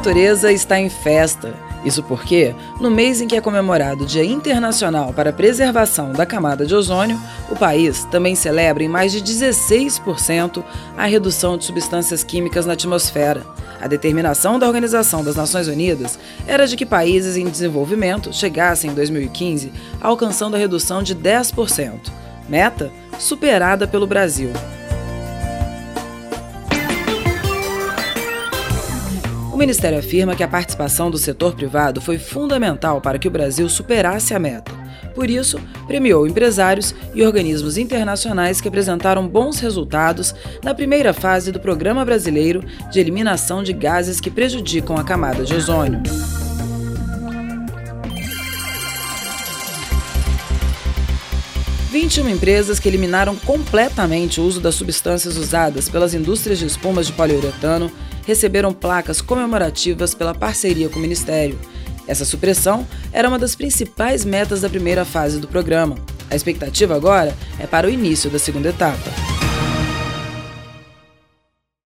natureza está em festa. Isso porque, no mês em que é comemorado o Dia Internacional para a Preservação da Camada de Ozônio, o país também celebra em mais de 16% a redução de substâncias químicas na atmosfera. A determinação da Organização das Nações Unidas era de que países em desenvolvimento chegassem em 2015 alcançando a redução de 10%. Meta superada pelo Brasil. O Ministério afirma que a participação do setor privado foi fundamental para que o Brasil superasse a meta. Por isso, premiou empresários e organismos internacionais que apresentaram bons resultados na primeira fase do Programa Brasileiro de Eliminação de Gases que Prejudicam a Camada de Ozônio. Vinte e uma empresas que eliminaram completamente o uso das substâncias usadas pelas indústrias de espumas de poliuretano receberam placas comemorativas pela parceria com o Ministério. Essa supressão era uma das principais metas da primeira fase do programa. A expectativa agora é para o início da segunda etapa.